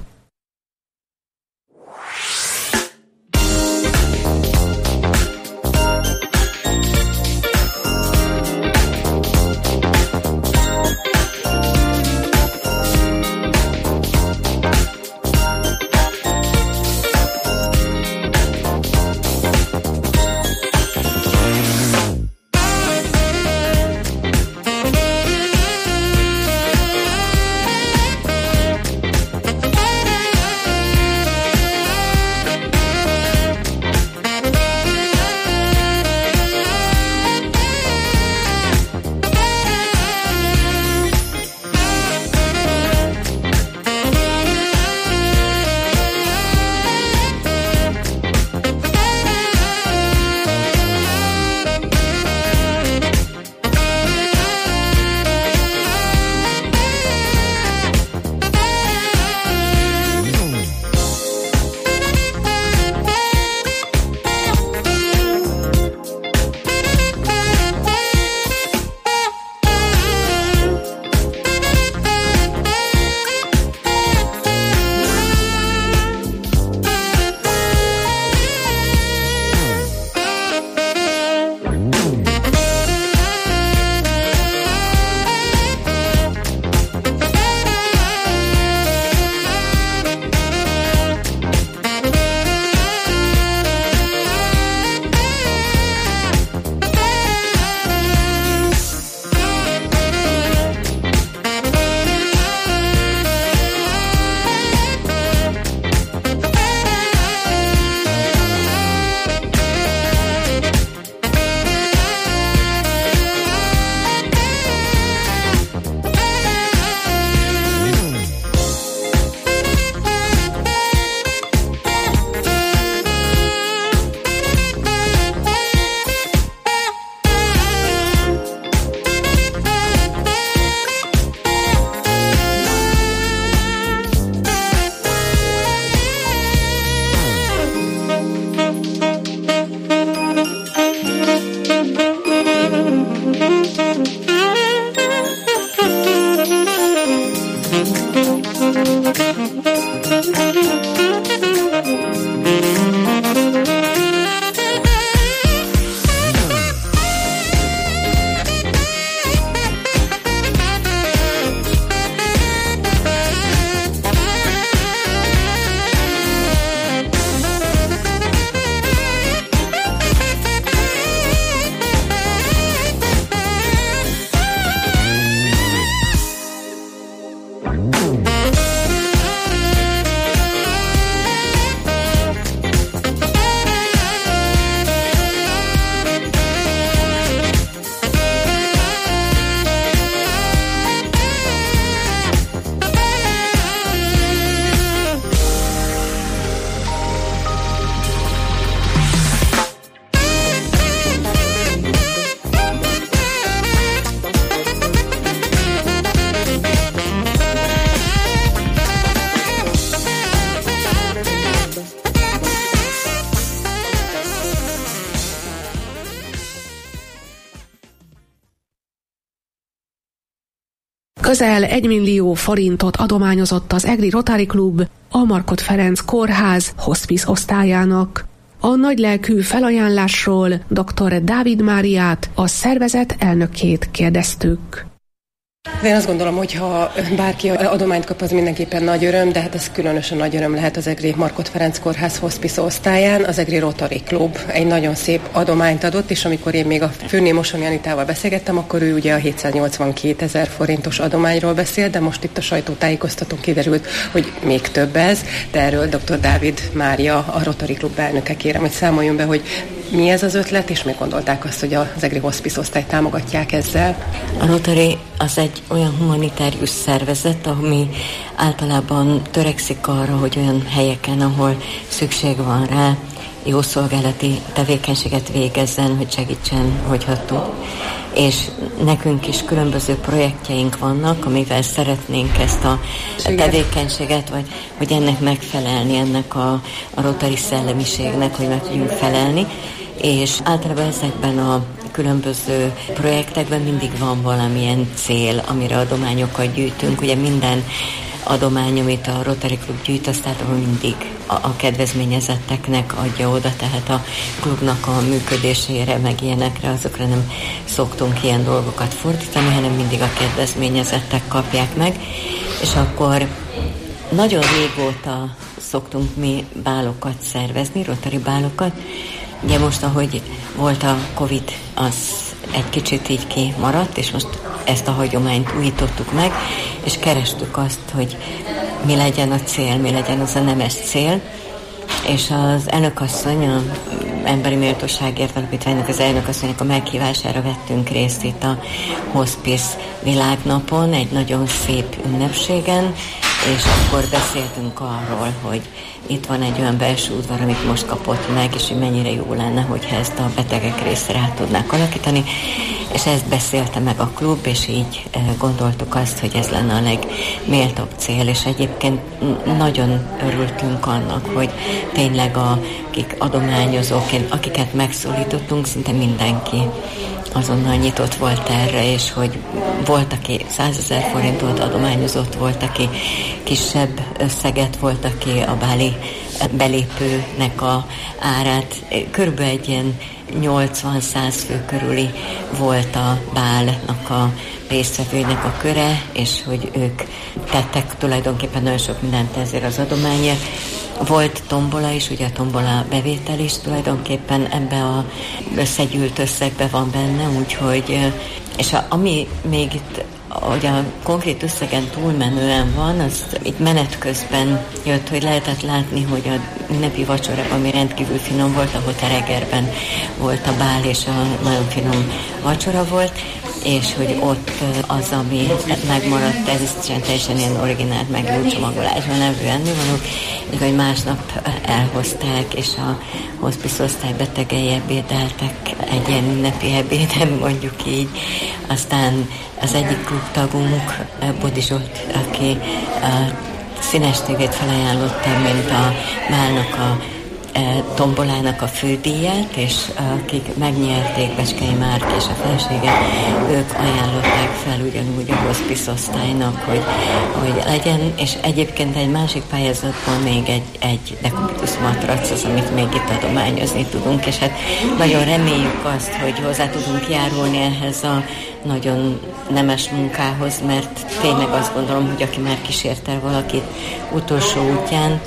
Közel egy millió forintot adományozott az Egri Rotary Klub a Markhot Ferenc Kórház hospice osztályának. A nagylelkű felajánlásról dr. Dávid Máriát, a szervezet elnökét kérdeztük. Én azt gondolom, hogy ha bárki adományt kap, az mindenképpen nagy öröm, de hát ez különösen nagy öröm lehet az Egri Markhot Ferenc Kórház hospice osztályán. Az Egri Rotary Klub egy nagyon szép adományt adott, és amikor én még a főné Mosoni Anitával beszélgettem, akkor ő ugye a hétszáznyolcvankétezer forintos adományról beszélt, de most itt a sajtótájékoztatón kiderült, hogy még több ez, de erről dr. Dávid Mária, a Rotary Klub elnöke, kérem, hogy számoljon be, hogy mi ez az ötlet, és miért gondolták azt, hogy az Egri Hospice osztályt támogatják ezzel? A Rotary az egy olyan humanitárius szervezet, ami általában törekszik arra, hogy olyan helyeken, ahol szükség van rá, jó szolgálati tevékenységet végezzen, hogy segítsen, hogyha tud. És nekünk is különböző projektjeink vannak, amivel szeretnénk ezt a tevékenységet, vagy hogy ennek megfelelni, ennek a, a Rotary szellemiségnek, hogy meg tudjunk felelni. És általában ezekben a különböző projektekben mindig van valamilyen cél, amire adományokat gyűjtünk. Ugye minden adomány, amit a Rotary Klub gyűjt, azt általában mindig a, a kedvezményezetteknek adja oda, tehát a klubnak a működésére, meg ilyenekre, azokra nem szoktunk ilyen dolgokat fordítani, hanem mindig a kedvezményezettek kapják meg. És akkor nagyon régóta szoktunk mi bálokat szervezni, Rotary bálokat. Ugye most, ahogy volt a Covid, az egy kicsit így kimaradt, és most ezt a hagyományt újítottuk meg, és kerestük azt, hogy mi legyen a cél, mi legyen az a nemes cél, és az elnökasszony, az Emberi Méltóságért Alapítványnak az elnökasszonynak a meghívására vettünk részt itt a Hospice Világnapon, egy nagyon szép ünnepségen, és akkor beszéltünk arról, hogy itt van egy olyan belső udvar, amit most kapott meg, és hogy mennyire jó lenne, hogyha ezt a betegek részére át tudnák alakítani, és ezt beszélte meg a klub, és így gondoltuk azt, hogy ez lenne a legméltóbb cél, és egyébként nagyon örültünk annak, hogy tényleg akik adományozók, akiket megszólítottunk, szinte mindenki azonnal nyitott volt erre, és hogy volt, aki százezer forintot adományozott, volt, aki kisebb összeget, volt, aki a báli belépőnek a árát. Körülbelül egy ilyen nyolcvan-száz fő körüli volt a bálnak a résztvevőinek a köre, és hogy ők tettek tulajdonképpen nagyon sok mindent ezért az adományért. Volt tombola is, ugye a tombola bevétel is tulajdonképpen ebbe a összegyűlt összegbe van benne, úgyhogy, és a, ami még itt, hogy a konkrét összegen túlmenően van, az itt menet közben jött, hogy lehetett látni, hogy a ünnepi vacsora, ami rendkívül finom volt, ahol Teregerben volt a bál, és a nagyon finom vacsora volt, és hogy ott az, ami megmaradt, természetesen teljesen ilyen originált, meg jó csomagolásban levő ennivalók, hogy másnap elhozták, és a hospice osztály betegei ebédeltek egy ilyen ünnepi ebéden, mondjuk így. Aztán az egyik klubtagunk, Bodi Zsolt, aki a Színes tévét felajánlotta, mint a bálnak a tombolának a fődíját, és akik megnyerték, Becskei Márk és a felesége, ők ajánlották fel ugyanúgy a hospice osztálynak, hogy, hogy legyen, és egyébként egy másik pályázatban még egy, egy dekubitus matrac az, amit még itt adományozni tudunk, és hát nagyon reméljük azt, hogy hozzá tudunk járulni ehhez a nagyon nemes munkához, mert tényleg azt gondolom, hogy aki már kísérte valakit utolsó útján,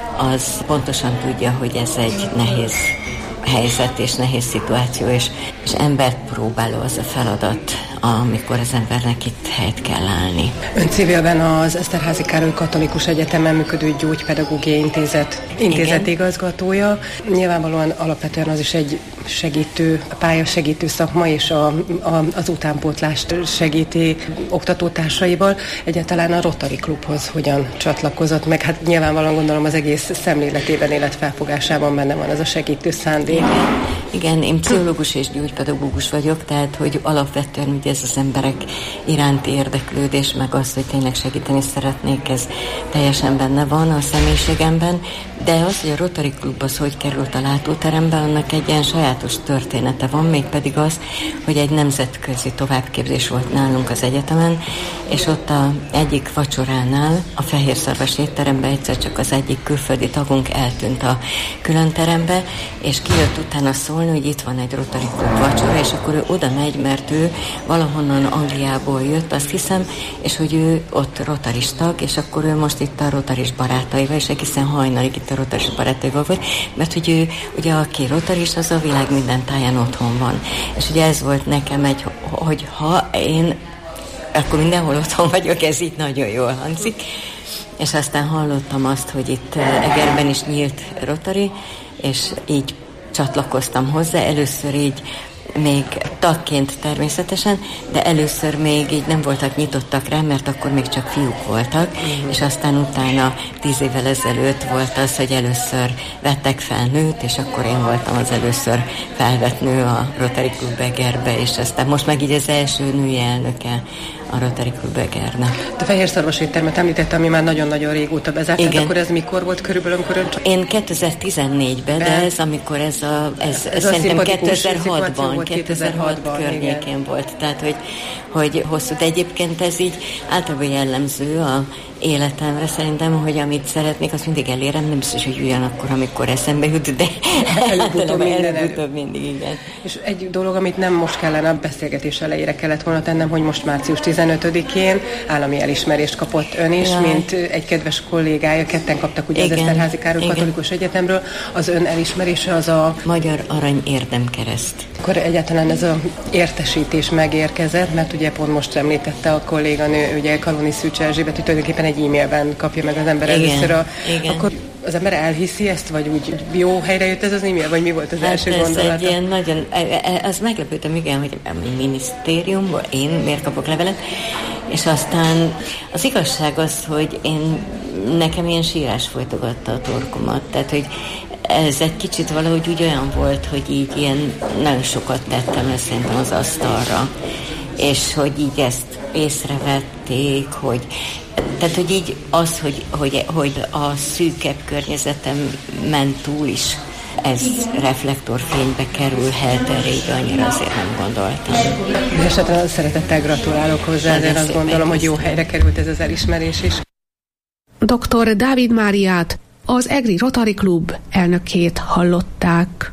az pontosan tudja, hogy ez egy nehéz helyzet és nehéz szituáció, és, és embert próbáló az a feladat, amikor az embernek itt helyt kell állni. Ön civilben az Eszterházy Károly Katolikus Egyetemen működő Gyógypedagógiai Intézet, intézet igazgatója. Nyilvánvalóan alapvetően az is egy segítő, pálya segítő szakma, és a, a, az utánpótlást segíti oktatótársaival. Egyáltalán a Rotary Klubhoz hogyan csatlakozott meg? Hát nyilvánvalóan gondolom az egész szemléletében, életfelfogásában benne van ez a segítő szándék. Igen, én pszichológus és gyógypedagógus vagyok, tehát hogy alapvetően ugye ez az emberek iránti érdeklődés, meg az, hogy tényleg segíteni szeretnék, ez teljesen benne van a személyiségemben, de az, hogy a Rotary Klub az hogy került a látóterembe, annak egy ilyen sajátos története van, mégpedig az, hogy egy nemzetközi továbbképzés volt nálunk az egyetemen, és ott a egyik vacsoránál, a Fehérszarvas étteremben egyszer csak az egyik külföldi tagunk eltűnt a külön terembe, és kijött utána szólni, hogy itt van egy Rotary Klub vacsora, és akkor ő oda megy, mert ő valahonnan Angliából jött, azt hiszem, és hogy ő ott rotaris tag, és akkor ő most itt a rotaris barátaival, és egészen hajnalig itt a rotaris barátaival volt, mert hogy ő, ugye aki rotaris, az a világ minden táján otthon van. És ugye ez volt nekem egy, hogy ha én akkor mindenhol otthon vagyok, ez így nagyon jól hangzik. És aztán hallottam azt, hogy itt Egerben is nyílt Rotary, és így csatlakoztam hozzá. Először így még tagként természetesen, de először még így nem voltak nyitottak rá, mert akkor még csak fiúk voltak, mm. és aztán utána tíz évvel ezelőtt volt az, hogy először vettek fel nőt, és akkor én voltam az először felvett nő a Rotary Klub Egerbe, és aztán most meg így az első női elnöke a Rotary Klub Egernek. A Fehérszarvas éttermet említette, ami már nagyon-nagyon régóta bezárt, akkor ez mikor volt körülbelül, amikor ön... Én kétezer-tizennégyben, de ez amikor ez a, ez, ez szerintem kétezer-hatban, kétezer-hat környékén igen. volt, tehát hogy, hogy hosszú, de egyébként ez így általában jellemző a életemre szerintem, hogy amit szeretnék, azt mindig elérem, nem biztos, hogy ugyanakkor, amikor eszembe jut, de előbb-utóbb minden előbb mindig, igen. És egy dolog, amit nem most kellene, a beszélgetés elejére kellett volna tennem, hogy most március tizenötödikén állami elismerést kapott ön is, Jaj. mint egy kedves kollégája, ketten kaptak ugye igen, az Eszterházy Károly Katolikus Egyetemről, az ön elismerése az a... Magyar Arany Érdemkereszt. Akkor egyáltalán ez a értesítés megérkezett, mert ugye pont most említette a kolléganő, ugye Kaloni Szűcs Erzsébet, hogy tulajdonképpen egy e-mailben kapja meg az ember igen, először a... Igen. Akkor az ember elhiszi ezt, vagy úgy jó helyre jött ez az e-mail, vagy mi volt az hát első ez gondolata? Egy ilyen nagyon, az meglepődtem, igen, hogy a minisztériumból én miért kapok levelet, és aztán az igazság az, hogy én, nekem ilyen sírás folytogatta a torkomat, tehát, hogy ez egy kicsit valahogy úgy olyan volt, hogy így ilyen nagyon sokat tettem le szerintem az asztalra, és hogy így ezt észrevették, hogy tehát, hogy így az, hogy, hogy, hogy a szűkebb környezetem ment túl is, ez reflektorfénybe kerülhet, elég annyira azért nem gondoltam. Esetleg szeretettel gratulálok hozzá, de azt gondolom, hogy jó helyre került ez az elismerés is. doktor Dávid Máriát, az Egri Rotary Klub elnökét hallották.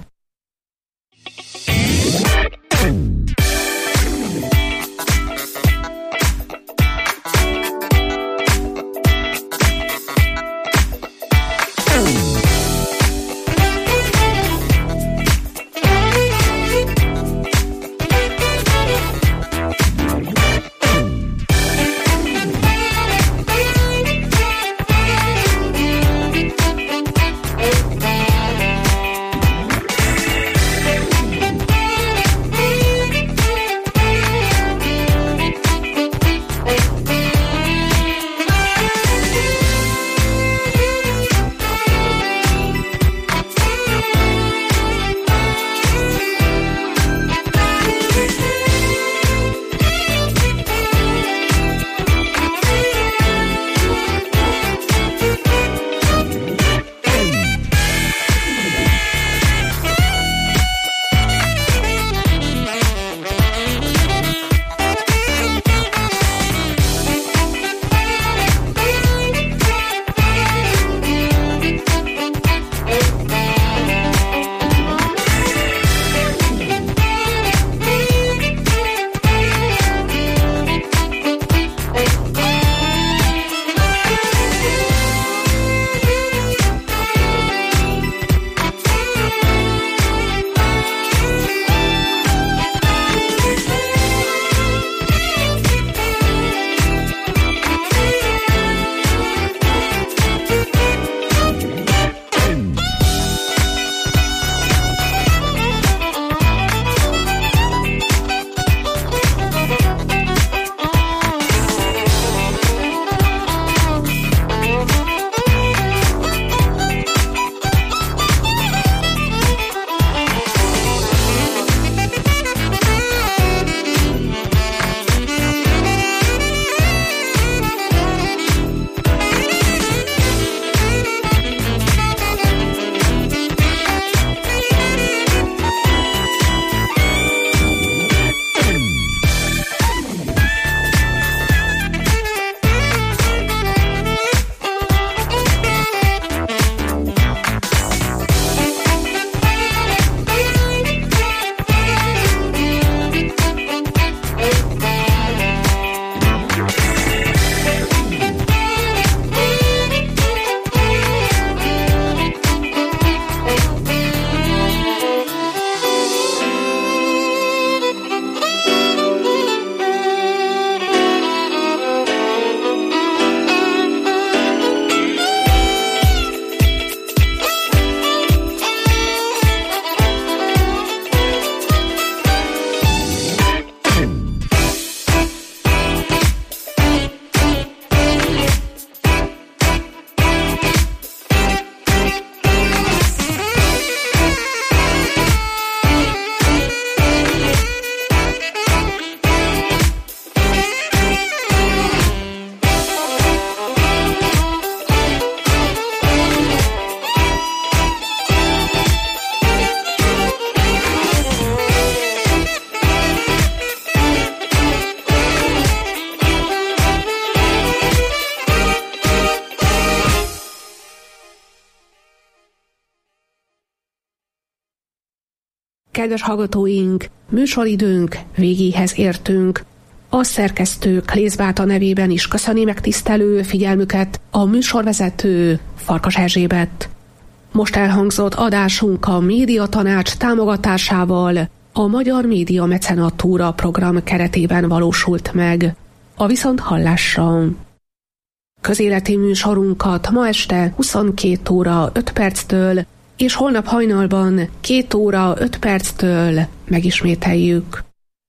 Kedves hallgatóink, műsoridőnk végéhez értünk. A szerkesztő Klézbáta nevében is köszöni megtisztelő figyelmüket a műsorvezető Farkas Erzsébet. Most elhangzott adásunk a Médiatanács támogatásával a Magyar Média Mecenatúra program keretében valósult meg. A viszonthallásra. Közéleti műsorunkat ma este huszonkét óra öt perctől és holnap hajnalban két óra öt perctől megismételjük.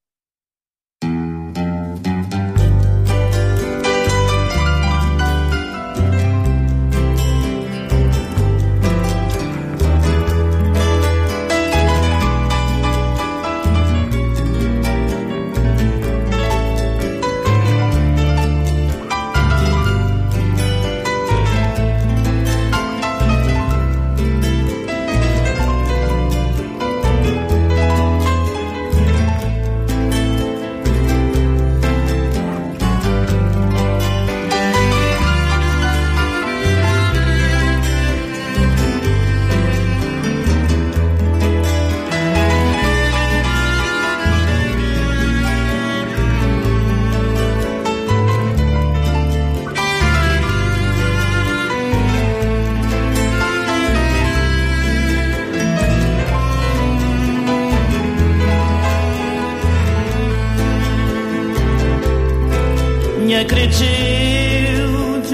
Cresceu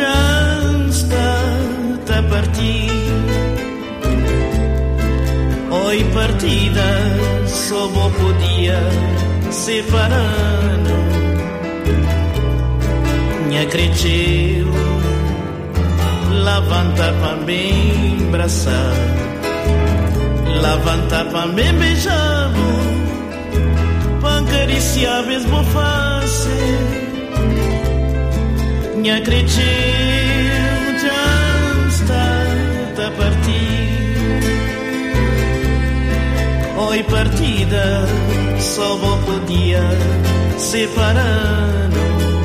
già partita, oi partita só podia separando. Minha cresceu levanta para bem braçar, levanta para bem beijar, para acariciar mesmo face. Minha cresceu já está a partir, oi partida só vou podia separando.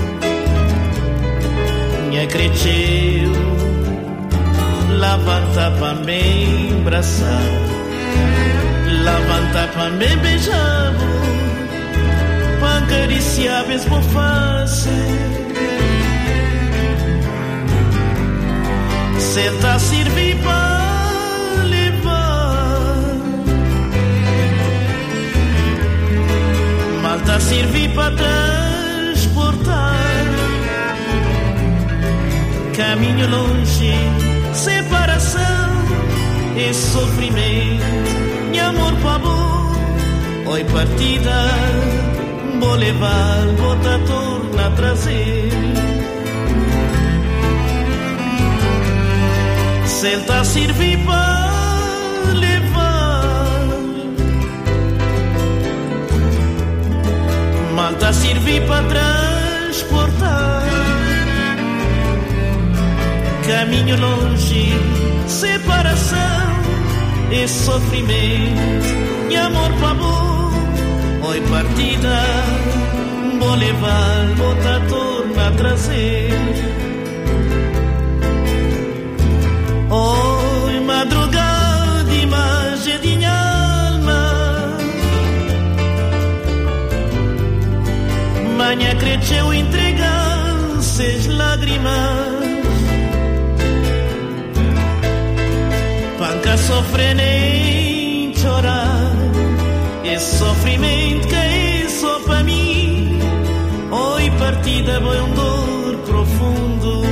Minha cresceu levanta para bem abraçar, levanta para bem beijar, para acariciar mesmo face. Senta a servir para levar, malta a servir para transportar. Caminho longe, separação e sofrimento. Meu amor para bom, oi partida, vou levar, vou te tornar a trazer. Senta a servir para levar, malta a servir para transportar. Caminho longe, separação e sofrimento. E amor para bom, oi partida, vou levar, vou te tornar a trazer. Oi, madrugada, imagem de minha alma, manhã cresceu entregar seis lágrimas, panca sofrer nem chorar, e sofrimento que é só para mim. Oi, partida, foi um dor profundo.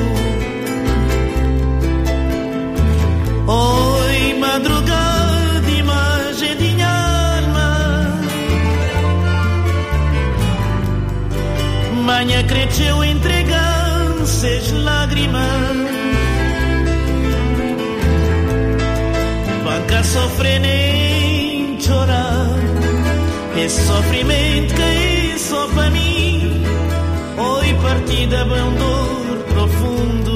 Oi, madrugada, imagem de minha alma, manhã cresceu entregando seis lágrimas, panca sofrer nem chorar, e sofrimento que é só para mim. Oi, partida, é um dor profundo.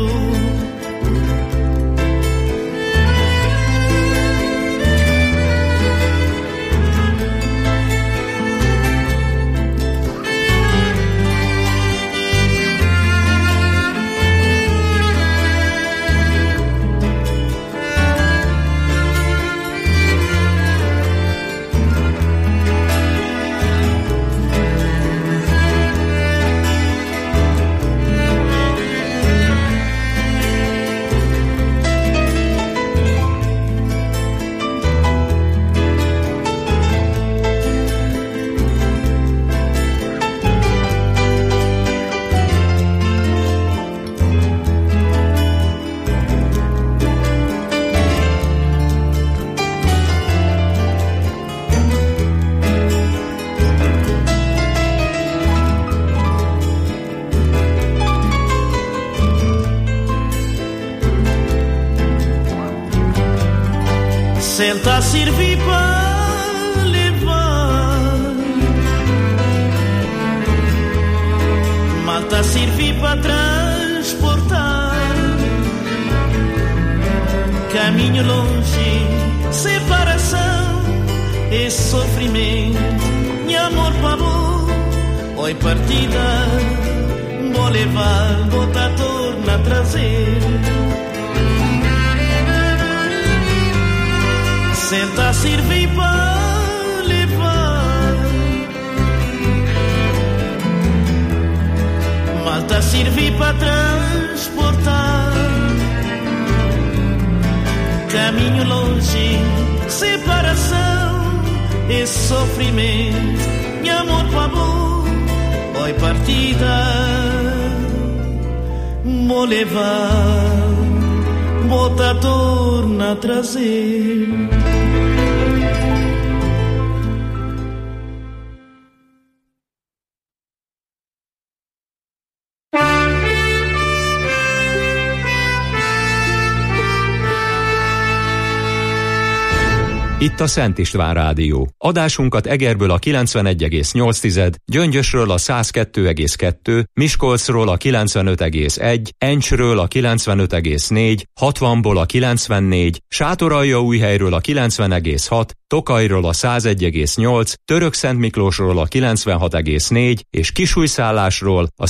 Senta a servir para levar, malta a servir para transportar. Caminho longe, separação e sofrimento. Meu amor para amor, oi partida, vou levar, vou tá torna a trazer. Senta a servir para levar, malta a servir para transportar. Caminho longe, separação e sofrimento. Meu amor para amor, oi partida, vou levar, vou tá torna a trazer. Itt a Szent István Rádió. Adásunkat Egerből a kilencvenegy egész nyolc, Gyöngyösről a száz kettő egész kettő, Miskolcról a kilencvenöt egész egy, Encsről a kilencvenöt egész négy, hatvanból a kilencvennégy, Sátoraljaújhelyről a kilencven egész hat, Tokajról a száz egy egész nyolc, Törökszentmiklósról a kilencvenhat egész négy és Kisújszállásról a